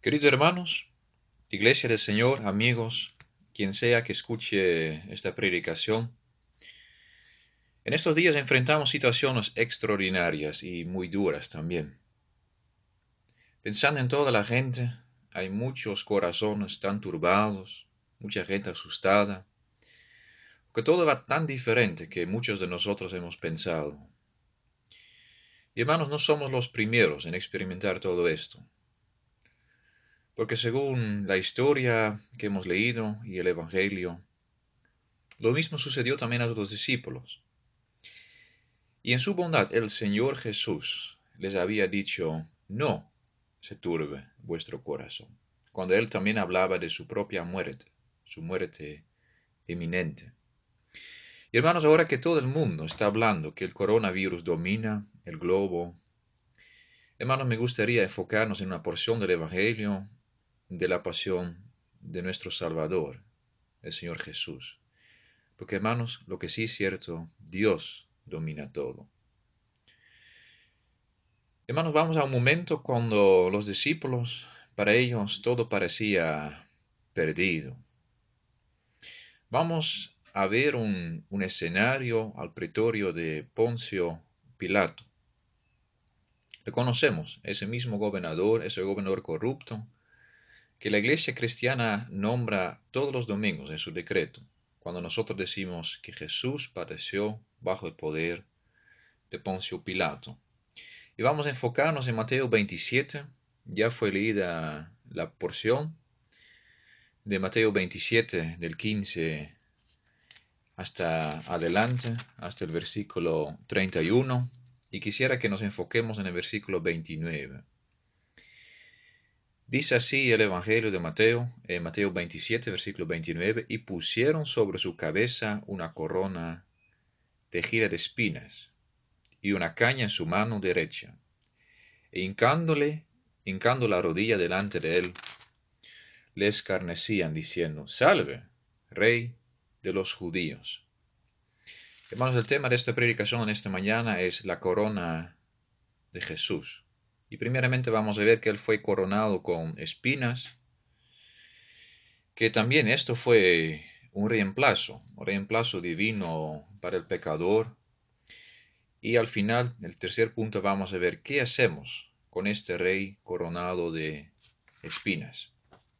Queridos hermanos, Iglesia del Señor, amigos, quien sea que escuche esta predicación, en estos días enfrentamos situaciones extraordinarias y muy duras también. Pensando en toda la gente, hay muchos corazones tan turbados, mucha gente asustada, que todo va tan diferente que muchos de nosotros hemos pensado. Y hermanos, no somos los primeros en experimentar todo esto. Porque según la historia que hemos leído y el Evangelio, lo mismo sucedió también a los discípulos. Y en su bondad el Señor Jesús les había dicho, no se turbe vuestro corazón, cuando Él también hablaba de su propia muerte, su muerte inminente. Y hermanos, ahora que todo el mundo está hablando que el coronavirus domina el globo, hermanos, me gustaría enfocarnos en una porción del Evangelio de la pasión de nuestro Salvador, el Señor Jesús. Porque hermanos, lo que sí es cierto, Dios domina todo. Hermanos, vamos a un momento cuando los discípulos, para ellos todo parecía perdido. Vamos a ver un escenario al pretorio de Poncio Pilato. Le conocemos, ese mismo gobernador, ese gobernador corrupto, que la iglesia cristiana nombra todos los domingos en su decreto, cuando nosotros decimos que Jesús padeció bajo el poder de Poncio Pilato. Y vamos a enfocarnos en Mateo 27, ya fue leída la porción de Mateo 27, del 15 hasta adelante, hasta el versículo 31, y quisiera que nos enfoquemos en el versículo 29. Dice así el Evangelio de Mateo, en Mateo 27, versículo 29, y pusieron sobre su cabeza una corona tejida de espinas, y una caña en su mano derecha, e hincando la rodilla delante de él, le escarnecían diciendo, Salve, Rey de los judíos. Hermanos, el tema de esta predicación en esta mañana es la corona de Jesús. Y primeramente vamos a ver que él fue coronado con espinas, que también esto fue un reemplazo divino para el pecador. Y al final, el tercer punto, vamos a ver qué hacemos con este rey coronado de espinas.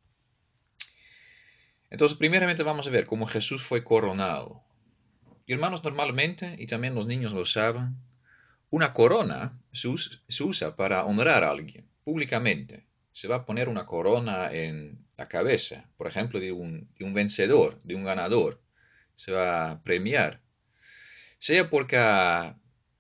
Entonces, primeramente vamos a ver cómo Jesús fue coronado. Y hermanos, normalmente, y también los niños lo saben, una corona se usa para honrar a alguien públicamente. Se va a poner una corona en la cabeza, por ejemplo, de un vencedor, de un ganador. Se va a premiar, sea porque ha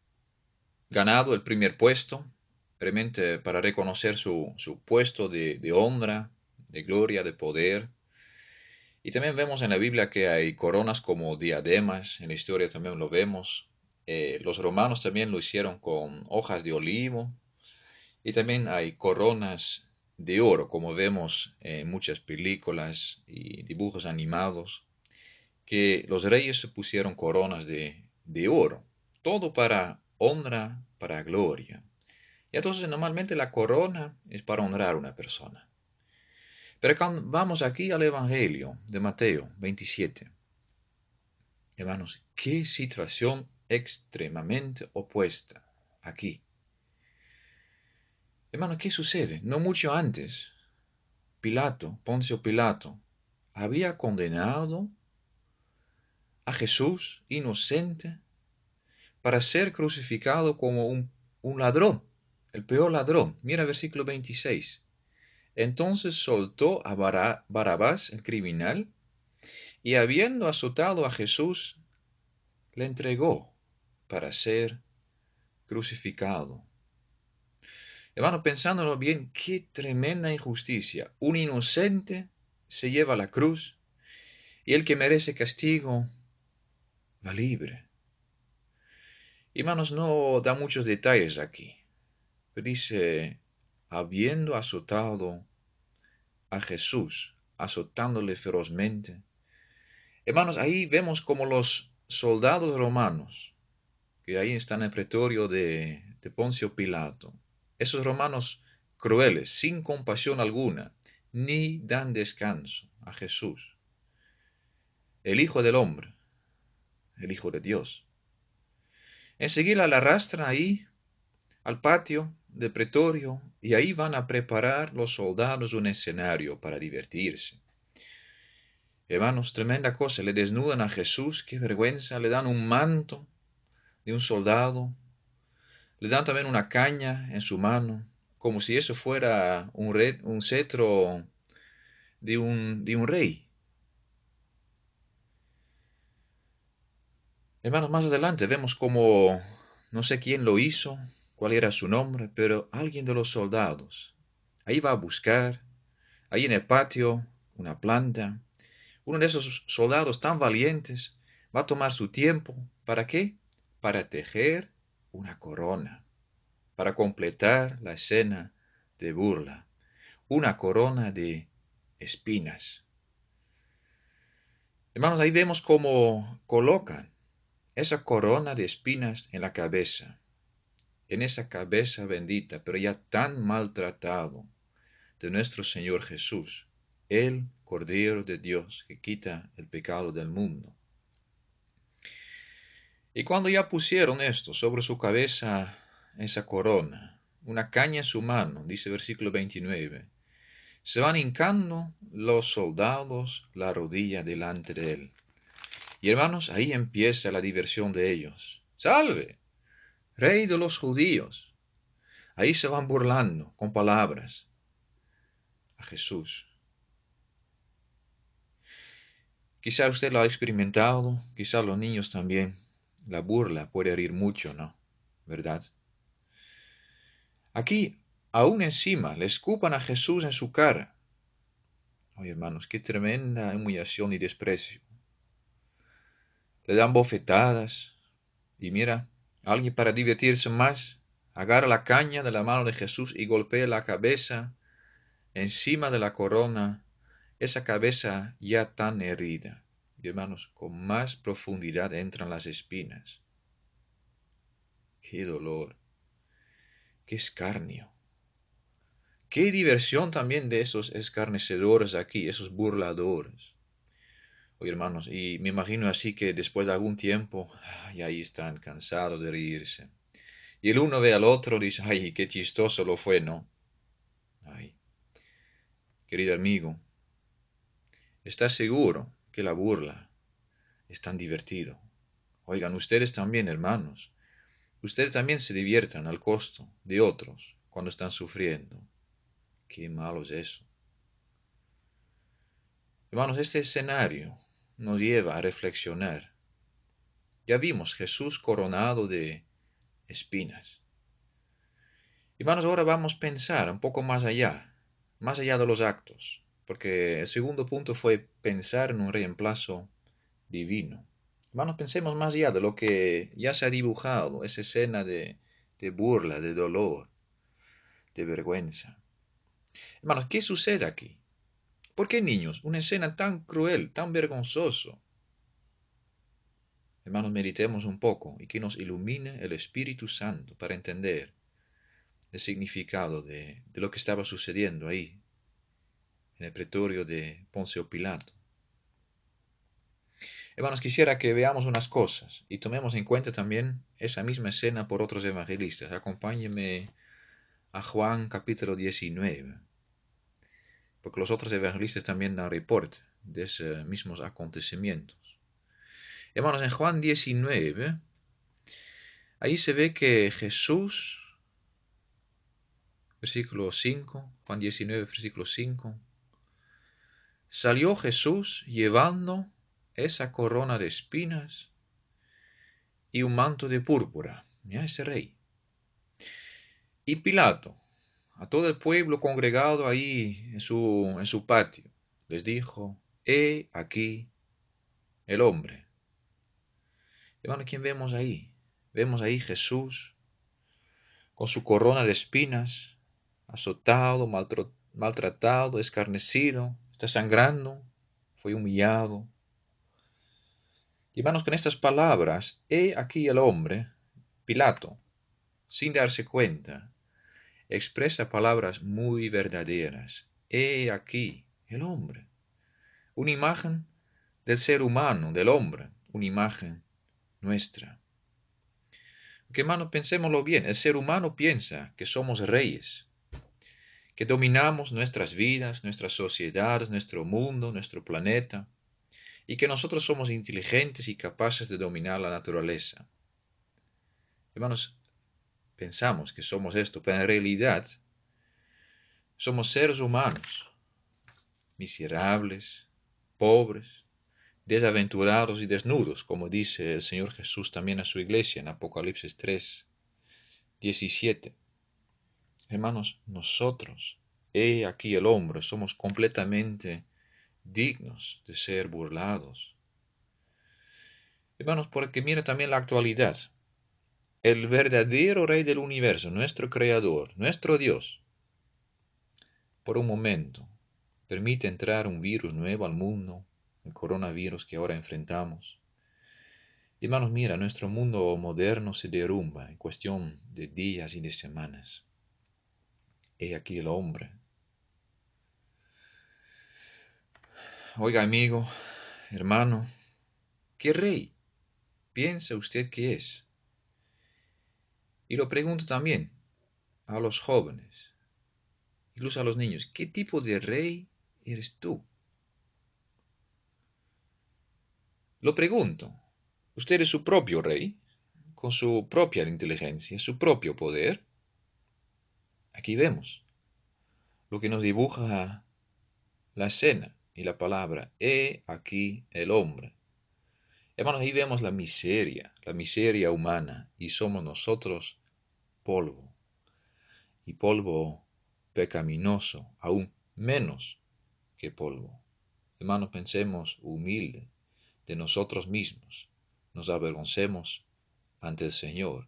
ganado el primer puesto, realmente para reconocer su puesto de honra, de gloria, de poder. Y también vemos en la Biblia que hay coronas como diademas, en la historia también lo vemos. Los romanos también lo hicieron con hojas de olivo. Y también hay coronas de oro, como vemos en muchas películas y dibujos animados, que los reyes se pusieron coronas de oro. Todo para honra, para gloria. Y entonces normalmente la corona es para honrar a una persona. Pero cuando vamos aquí al Evangelio de Mateo 27, hermanos, qué situación extremadamente opuesta aquí. Hermanos, ¿qué sucede? No mucho antes, Poncio Pilato, había condenado a Jesús inocente para ser crucificado como un ladrón, el peor ladrón. Mira el versículo 26. Entonces soltó a Barabás, el criminal, y habiendo azotado a Jesús, le entregó para ser crucificado. Hermano, pensándolo bien, qué tremenda injusticia. Un inocente se lleva a la cruz y el que merece castigo va libre. Hermanos, no da muchos detalles aquí, pero dice, habiendo azotado a Jesús, azotándole ferozmente. Hermanos, ahí vemos como los soldados romanos, que ahí están en el pretorio de Poncio Pilato, esos romanos crueles, sin compasión alguna, ni dan descanso a Jesús, el Hijo del Hombre, el Hijo de Dios. Enseguida la arrastran ahí al patio del pretorio y ahí van a preparar los soldados un escenario para divertirse. Hermanos, tremenda cosa, le desnudan a Jesús, qué vergüenza, le dan un manto de un soldado, le dan también una caña en su mano, como si eso fuera un cetro de un rey. Hermanos, más adelante vemos como, no sé quién lo hizo, cuál era su nombre, pero alguien de los soldados, ahí va a buscar, ahí en el patio, una planta. Uno de esos soldados tan valientes va a tomar su tiempo. ¿Para qué? Para tejer una corona, para completar la escena de burla. Una corona de espinas. Hermanos, ahí vemos cómo colocan esa corona de espinas en la cabeza, en esa cabeza bendita, pero ya tan maltratado, de nuestro Señor Jesús, el Cordero de Dios que quita el pecado del mundo. Y cuando ya pusieron esto sobre su cabeza, esa corona, una caña en su mano, dice versículo 29, se van hincando los soldados la rodilla delante de él. Y hermanos, ahí empieza la diversión de ellos. ¡Salve, Rey de los judíos! Ahí se van burlando con palabras a Jesús. Quizá usted lo ha experimentado, quizá los niños también. La burla puede herir mucho, ¿no? ¿Verdad? Aquí, aún encima, le escupan a Jesús en su cara. Ay, hermanos, qué tremenda humillación y desprecio. Le dan bofetadas. Y mira, alguien para divertirse más, agarra la caña de la mano de Jesús y golpea la cabeza encima de la corona, esa cabeza ya tan herida. Y hermanos, con más profundidad entran las espinas. Qué dolor, qué escarnio. Qué diversión también de esos escarnecedores aquí, esos burladores. Oye, hermanos, y me imagino así que después de algún tiempo, y ahí están cansados de reírse. Y el uno ve al otro y dice, ay, qué chistoso lo fue, ¿no? Ay, querido amigo, ¿estás seguro que la burla es tan divertido? Oigan, ustedes también, hermanos, ustedes también se diviertan al costo de otros cuando están sufriendo. Qué malo es eso. Hermanos, este escenario nos lleva a reflexionar. Ya vimos Jesús coronado de espinas. Hermanos, ahora vamos a pensar un poco más allá de los actos, porque el segundo punto fue pensar en un reemplazo divino. Hermanos, pensemos más allá de lo que ya se ha dibujado, esa escena de burla, de dolor, de vergüenza. Hermanos, ¿qué sucede aquí? ¿Por qué, niños? Una escena tan cruel, tan vergonzoso. Hermanos, meditemos un poco y que nos ilumine el Espíritu Santo para entender el significado de lo que estaba sucediendo ahí, en el pretorio de Poncio Pilato. Hermanos, quisiera que veamos unas cosas y tomemos en cuenta también esa misma escena por otros evangelistas. Acompáñenme a Juan capítulo 19, porque los otros evangelistas también dan reporte de esos mismos acontecimientos. Hermanos, en Juan 19, ahí se ve que Jesús, versículo 5, Juan 19, versículo 5, salió Jesús llevando esa corona de espinas y un manto de púrpura. Mira ese rey. Y Pilato, a todo el pueblo congregado ahí en su patio, les dijo, he aquí el hombre. Hermano, ¿quién vemos ahí? Vemos ahí Jesús con su corona de espinas, azotado, maltratado, escarnecido, está sangrando, fue humillado. Y hermanos, con estas palabras, he aquí el hombre, Pilato, sin darse cuenta, expresa palabras muy verdaderas. He aquí el hombre. Una imagen del ser humano, del hombre, una imagen nuestra. Porque, hermano, pensémoslo bien, el ser humano piensa que somos reyes, que dominamos nuestras vidas, nuestras sociedades, nuestro mundo, nuestro planeta, y que nosotros somos inteligentes y capaces de dominar la naturaleza. Hermanos, pensamos que somos esto, pero en realidad somos seres humanos, miserables, pobres, desaventurados y desnudos, como dice el Señor Jesús también a su iglesia en Apocalipsis 3, 17. Hermanos, nosotros, he aquí el hombre, somos completamente dignos de ser burlados. Hermanos, porque mira también la actualidad. El verdadero Rey del universo, nuestro Creador, nuestro Dios, por un momento, permite entrar un virus nuevo al mundo, el coronavirus que ahora enfrentamos. Hermanos, mira, nuestro mundo moderno se derrumba en cuestión de días y de semanas. He aquí el hombre. Oiga, amigo, hermano, ¿qué rey piensa usted que es? Y lo pregunto también a los jóvenes, incluso a los niños, ¿qué tipo de rey eres tú? Lo pregunto, ¿usted es su propio rey, con su propia inteligencia, su propio poder? Aquí vemos lo que nos dibuja la escena y la palabra, he aquí el hombre. Hermanos, ahí vemos la miseria humana, y somos nosotros polvo, y polvo pecaminoso, aún menos que polvo. Hermanos, pensemos humilde de nosotros mismos, nos avergoncemos ante el Señor.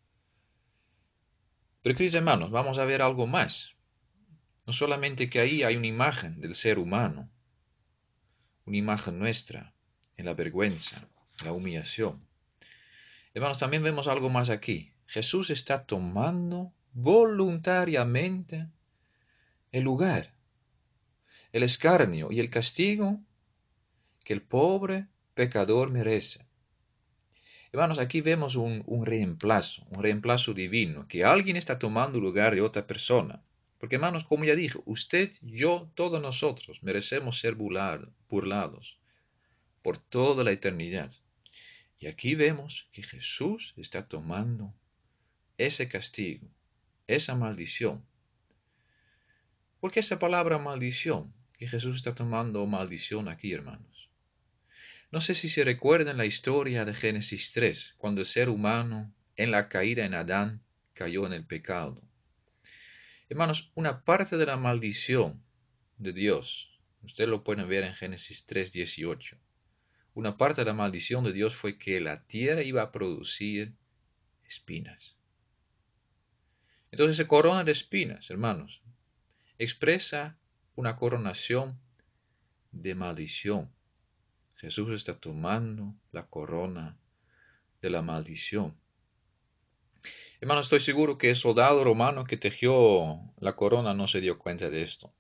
Pero queridos hermanos, vamos a ver algo más. No solamente que ahí hay una imagen del ser humano, una imagen nuestra, en la vergüenza, en la humillación. Hermanos, también vemos algo más aquí. Jesús está tomando voluntariamente el lugar, el escarnio y el castigo que el pobre pecador merece. Hermanos, aquí vemos un reemplazo divino, que alguien está tomando el lugar de otra persona. Porque, hermanos, como ya dije, usted, yo, todos nosotros merecemos ser burlados por toda la eternidad. Y aquí vemos que Jesús está tomando ese castigo, esa maldición. ¿Por qué esa palabra maldición? Que Jesús está tomando maldición aquí, hermanos. No sé si se recuerdan la historia de Génesis 3, cuando el ser humano, en la caída en Adán, cayó en el pecado. Hermanos, una parte de la maldición de Dios, ustedes lo pueden ver en Génesis 3, 18. Una parte de la maldición de Dios fue que la tierra iba a producir espinas. Entonces, esa corona de espinas, hermanos, expresa una coronación de maldición. Jesús está tomando la corona de la maldición. Hermano, estoy seguro que el soldado romano que tejió la corona no se dio cuenta de esto.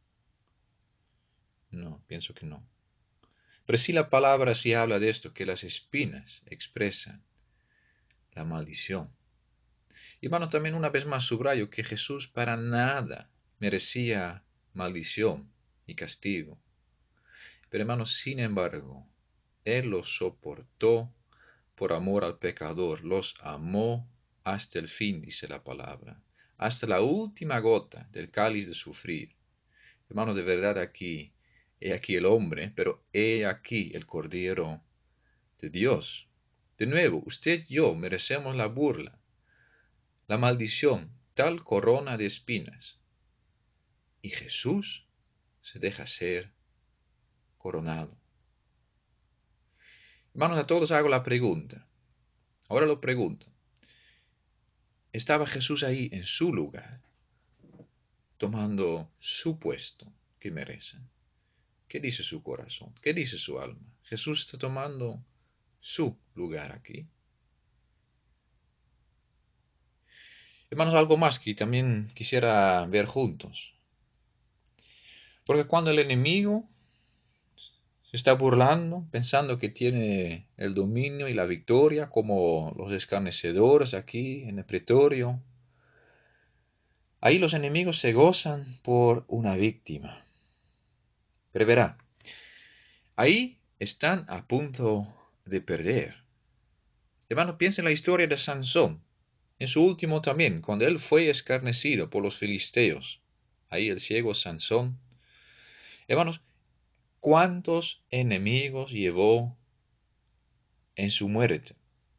No, pienso que no. Pero sí la palabra sí habla de esto, que las espinas expresan la maldición. Hermano, también una vez más subrayo que Jesús para nada merecía maldición y castigo. Pero hermano, sin embargo, Él los soportó por amor al pecador, los amó hasta el fin, dice la palabra, hasta la última gota del cáliz de sufrir. Hermanos, de verdad aquí, he aquí el hombre, pero he aquí el Cordero de Dios. De nuevo, usted y yo merecemos la burla, la maldición, tal corona de espinas. Y Jesús se deja ser coronado. Hermanos, a todos hago la pregunta. Ahora lo pregunto. ¿Estaba Jesús ahí en su lugar, tomando su puesto que merece? ¿Qué dice su corazón? ¿Qué dice su alma? Jesús está tomando su lugar aquí. Hermanos, algo más que también quisiera ver juntos. Porque cuando el enemigo se está burlando, pensando que tiene el dominio y la victoria, como los escarnecedores aquí en el pretorio, ahí los enemigos se gozan por una víctima. Pero verá, ahí están a punto de perder. Hermano, piensa en la historia de Sansón, en su último también, cuando él fue escarnecido por los filisteos. Ahí el ciego Sansón. Hermanos, ¿cuántos enemigos llevó en su muerte?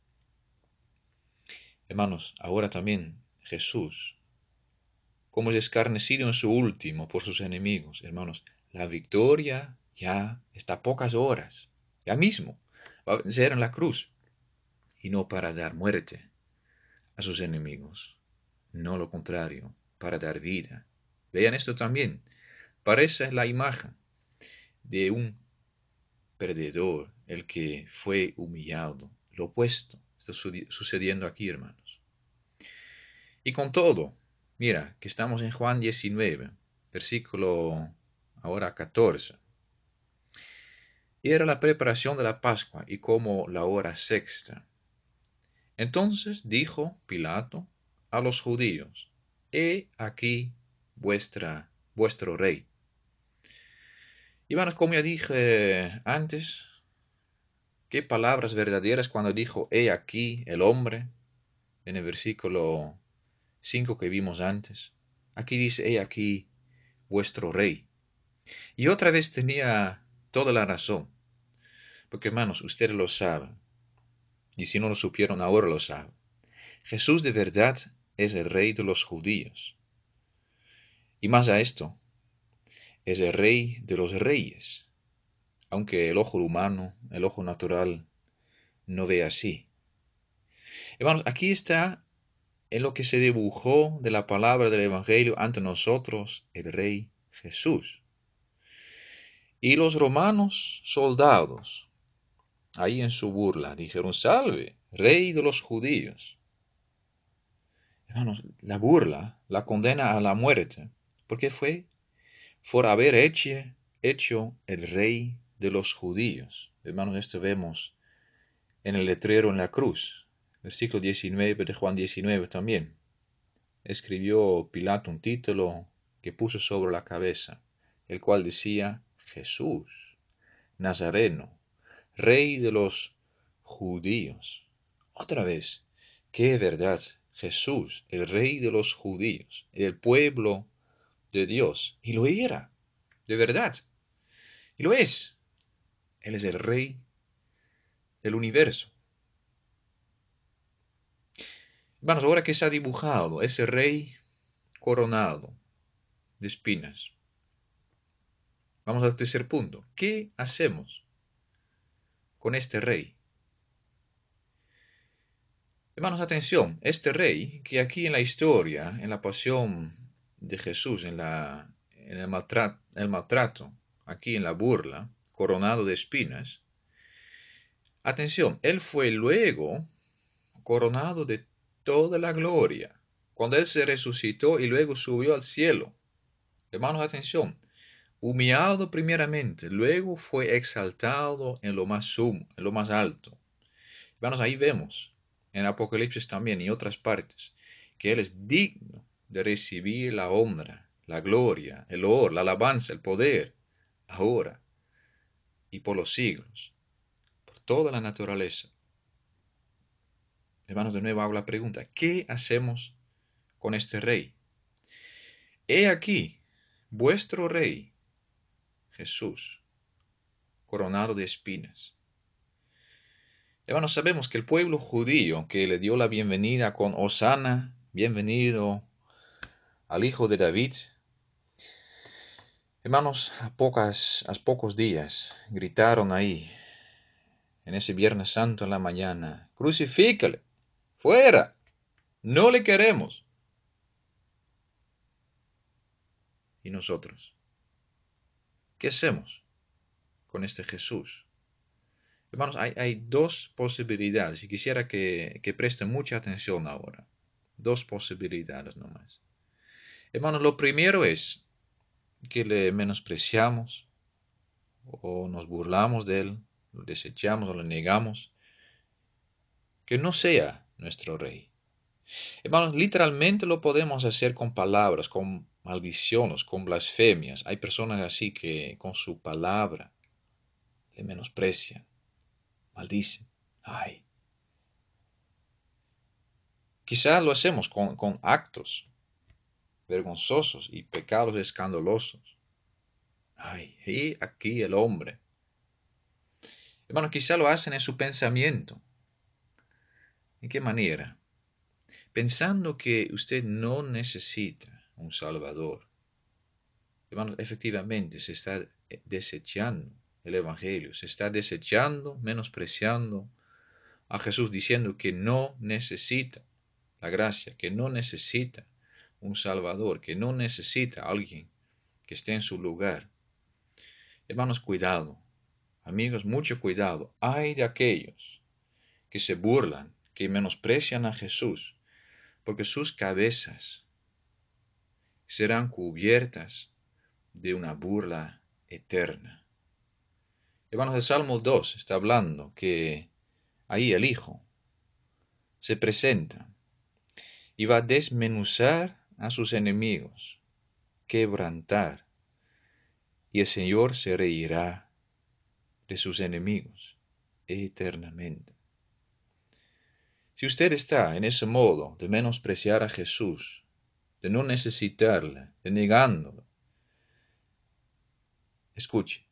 Hermanos, ahora también Jesús, como es escarnecido en su último por sus enemigos, hermanos, la victoria ya está a pocas horas, ya mismo, va a vencer en la cruz, y no para dar muerte a sus enemigos, no lo contrario, para dar vida. Vean esto también, parece la imagen de un perdedor, el que fue humillado, lo opuesto está sucediendo aquí, hermanos. Y con todo, mira, que estamos en Juan 19, versículo ahora 14. Y era la preparación de la Pascua y como la hora sexta. Entonces dijo Pilato a los judíos, he aquí vuestro rey. Y bueno, como ya dije antes, qué palabras verdaderas cuando dijo, he aquí el hombre, en el versículo 5 que vimos antes. Aquí dice, he aquí vuestro rey. Y otra vez tenía toda la razón. Porque hermanos, ustedes lo saben. Y si no lo supieron, ahora lo saben. Jesús de verdad es el rey de los judíos. Y más a esto, es el rey de los reyes. Aunque el ojo humano, el ojo natural, no ve así. Hermanos, aquí está en lo que se dibujó de la palabra del Evangelio ante nosotros el rey Jesús. Y los romanos soldados, ahí en su burla, dijeron, salve, rey de los judíos. Hermanos, la burla, la condena a la muerte, porque fue por haber hecho el rey de los judíos. Hermanos, esto vemos en el letrero en la cruz, versículo 19 de Juan 19 también. Escribió Pilato un título que puso sobre la cabeza, el cual decía, Jesús, Nazareno, rey de los judíos. Otra vez, qué verdad, Jesús, el rey de los judíos, el pueblo de Dios. Y lo era, de verdad. Y lo es. Él es el rey del universo. Vamos, ahora que se ha dibujado ese rey coronado de espinas, vamos al tercer punto. ¿Qué hacemos con este rey? Hermanos, atención, este rey, que aquí en la historia, en la pasión de Jesús, en el maltrato, aquí en la burla, coronado de espinas, atención, él fue luego coronado de toda la gloria, cuando él se resucitó y luego subió al cielo. Hermanos, atención, humillado primeramente, luego fue exaltado en lo más sumo, en lo más alto. Hermanos, ahí vemos, en Apocalipsis también y otras partes, que Él es digno de recibir la honra, la gloria, el honor, la alabanza, el poder, ahora y por los siglos, por toda la naturaleza. Hermanos, de nuevo hago la pregunta, ¿qué hacemos con este rey? He aquí, vuestro rey, Jesús, coronado de espinas. Hermanos, sabemos que el pueblo judío que le dio la bienvenida con Hosana, bienvenido al Hijo de David, hermanos, a pocos días gritaron ahí, en ese Viernes Santo en la mañana, crucifícale, fuera, no le queremos. ¿Y nosotros? ¿Qué hacemos con este Jesús? Hermanos, hay dos posibilidades y quisiera que presten mucha atención ahora. Dos posibilidades nomás. Hermanos, lo primero es que le menospreciamos o nos burlamos de él, lo desechamos o lo negamos, que no sea nuestro rey. Hermanos, literalmente lo podemos hacer con palabras, con maldiciones, con blasfemias. Hay personas así que con su palabra le menosprecian, maldicen. Ay. Quizá lo hacemos con actos vergonzosos y pecados escandalosos. Ay, y aquí el hombre. Hermano, quizá lo hacen en su pensamiento. ¿En qué manera? Pensando que usted no necesita un Salvador. Hermano, efectivamente se está desechando el Evangelio, se está desechando, menospreciando a Jesús, diciendo que no necesita la gracia, que no necesita un Salvador, que no necesita a alguien que esté en su lugar. Hermanos, cuidado. Amigos, mucho cuidado. Hay de aquellos que se burlan, que menosprecian a Jesús, porque sus cabezas serán cubiertas de una burla eterna. Hermanos, el Salmo 2 está hablando que ahí el Hijo se presenta y va a desmenuzar a sus enemigos, quebrantar, y el Señor se reirá de sus enemigos eternamente. Si usted está en ese modo de menospreciar a Jesús, de no necesitarle, de negándolo, escuche,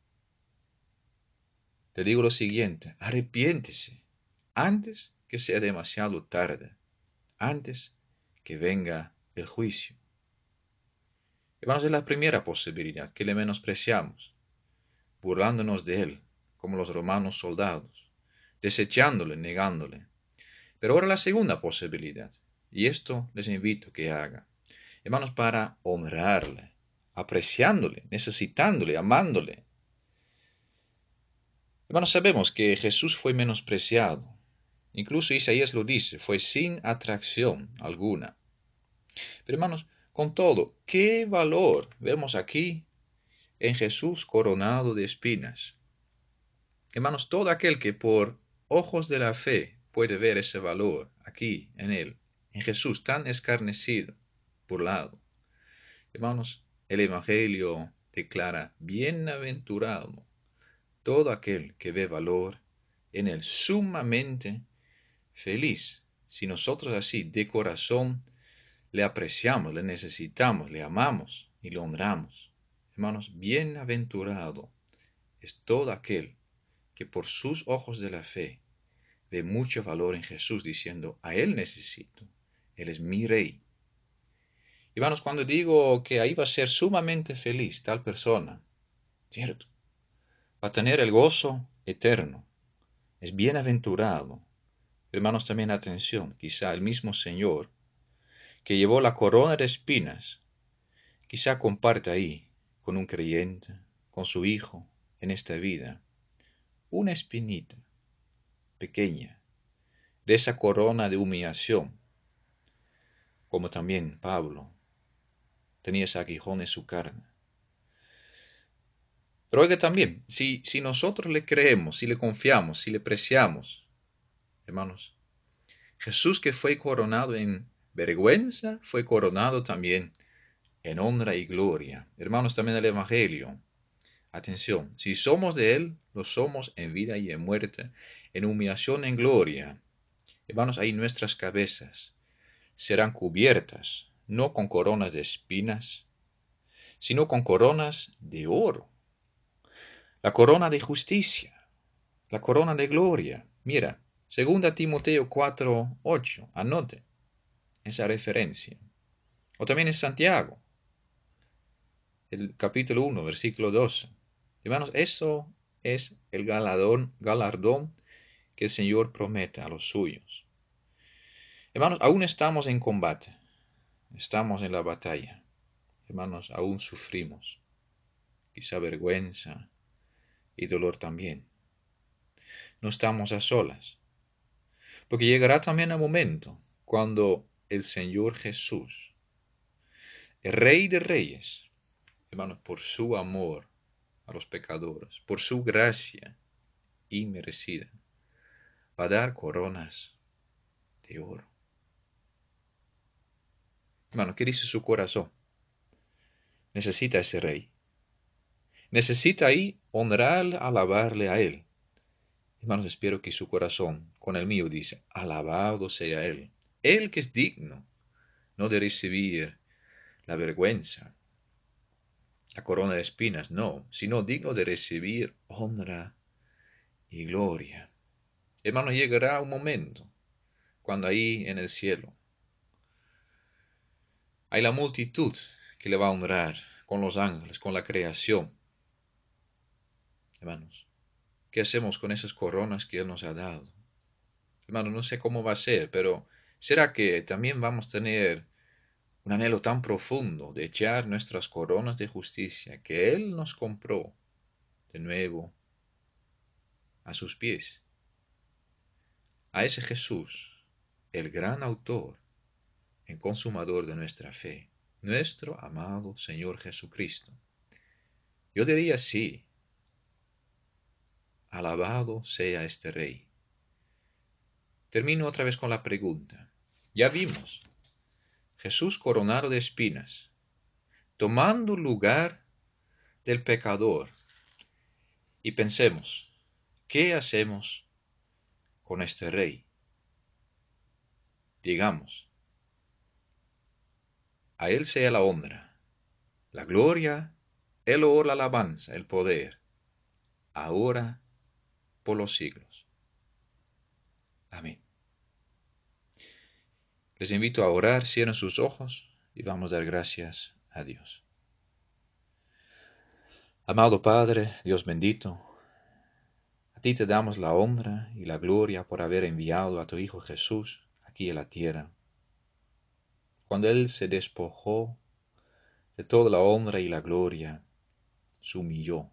te digo lo siguiente, arrepiéntese antes que sea demasiado tarde, antes que venga el juicio. Hermanos, es la primera posibilidad, que le menospreciamos, burlándonos de él, como los romanos soldados, desechándole, negándole. Pero ahora la segunda posibilidad, y esto les invito a que haga, hermanos, para honrarle, apreciándole, necesitándole, amándole. Hermanos, sabemos que Jesús fue menospreciado. Incluso Isaías lo dice, fue sin atracción alguna. Pero hermanos, con todo, ¿qué valor vemos aquí en Jesús coronado de espinas? Hermanos, todo aquel que por ojos de la fe puede ver ese valor aquí en él, en Jesús tan escarnecido, burlado. Hermanos, el Evangelio declara bienaventurado todo aquel que ve valor en él, sumamente feliz. Si nosotros así de corazón le apreciamos, le necesitamos, le amamos y le honramos. Hermanos, bienaventurado es todo aquel que por sus ojos de la fe ve mucho valor en Jesús, diciendo, a Él necesito, Él es mi Rey. Hermanos, cuando digo que ahí va a ser sumamente feliz tal persona, cierto, va a tener el gozo eterno, es bienaventurado. Hermanos, también atención, quizá el mismo Señor que llevó la corona de espinas, quizá comparte ahí con un creyente, con su hijo en esta vida, una espinita pequeña de esa corona de humillación, como también Pablo tenía ese aguijón en su carne. Pero oiga también, si nosotros le creemos, si le confiamos, si le preciamos, hermanos, Jesús que fue coronado en vergüenza, fue coronado también en honra y gloria. Hermanos, también el Evangelio. Atención, si somos de Él, lo somos en vida y en muerte, en humillación, en gloria. Hermanos, ahí nuestras cabezas serán cubiertas, no con coronas de espinas, sino con coronas de oro. La corona de justicia, la corona de gloria. Mira, 2 Timoteo 4:8, anote esa referencia. O también en Santiago, el capítulo 1, versículo 12. Hermanos, eso es el galardón que el Señor promete a los suyos. Hermanos, aún estamos en combate, estamos en la batalla. Hermanos, aún sufrimos, quizá vergüenza y dolor también. No estamos a solas, porque llegará también el momento cuando el Señor Jesús, el Rey de Reyes, hermanos, por su amor a los pecadores, por su gracia inmerecida, va a dar coronas de oro. Hermano, ¿qué dice su corazón? Necesita ese rey. Necesita ahí honrarle, alabarle a él. Hermanos, espero que su corazón, con el mío, dice, alabado sea él. Él que es digno, no de recibir la vergüenza, la corona de espinas, no, sino digno de recibir honra y gloria. Hermano, llegará un momento cuando ahí en el cielo hay la multitud que le va a honrar con los ángeles, con la creación. Hermanos, ¿qué hacemos con esas coronas que Él nos ha dado? Hermano, no sé cómo va a ser, pero ¿será que también vamos a tener un anhelo tan profundo de echar nuestras coronas de justicia que Él nos compró de nuevo a sus pies? A ese Jesús, el gran autor y consumador de nuestra fe, nuestro amado Señor Jesucristo. Yo diría sí, alabado sea este Rey. Termino otra vez con la pregunta. Ya vimos, Jesús coronado de espinas, tomando lugar del pecador. Y pensemos, ¿qué hacemos con este Rey? Digamos, a Él sea la honra, la gloria, el honor, la alabanza, el poder, ahora por los siglos. Amén. Les invito a orar, cierren sus ojos y vamos a dar gracias a Dios. Amado Padre, Dios bendito, a ti te damos la honra y la gloria por haber enviado a tu Hijo Jesús aquí a la tierra. Cuando Él se despojó de toda la honra y la gloria, se humilló,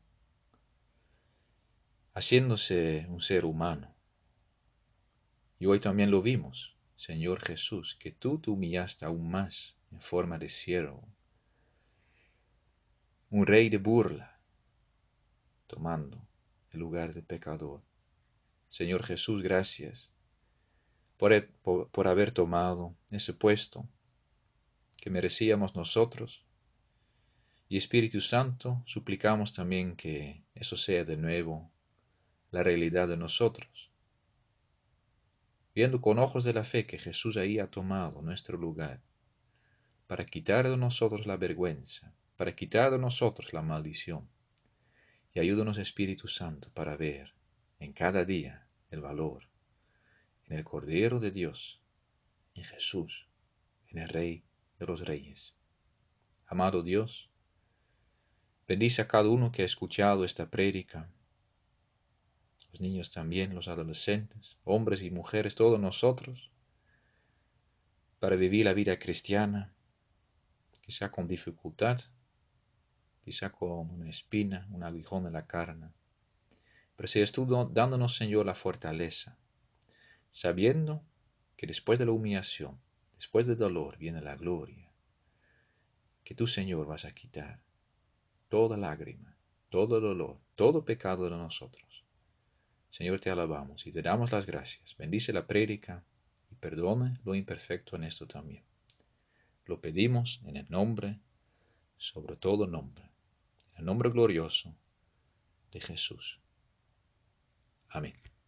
haciéndose un ser humano. Y hoy también lo vimos, Señor Jesús, que tú te humillaste aún más en forma de siervo, un rey de burla, tomando el lugar del pecador. Señor Jesús, gracias por haber tomado ese puesto que merecíamos nosotros. Y Espíritu Santo, suplicamos también que eso sea de nuevo la realidad de nosotros, viendo con ojos de la fe que Jesús ahí ha tomado nuestro lugar, para quitar de nosotros la vergüenza, para quitar de nosotros la maldición. Y ayúdanos, Espíritu Santo, para ver en cada día el valor en el Cordero de Dios, en Jesús, en el Rey de los Reyes. Amado Dios, bendice a cada uno que ha escuchado esta prédica, los niños también, los adolescentes, hombres y mujeres, todos nosotros, para vivir la vida cristiana, quizá con dificultad, quizá con una espina, un aguijón en la carne. Pero seas tú dándonos, Señor, la fortaleza, sabiendo que después de la humillación, después del dolor, viene la gloria, que tú, Señor, vas a quitar toda lágrima, todo dolor, todo pecado de nosotros. Señor, te alabamos y te damos las gracias. Bendice la prédica y perdone lo imperfecto en esto también. Lo pedimos en el nombre, sobre todo nombre, en el nombre glorioso de Jesús. Amén.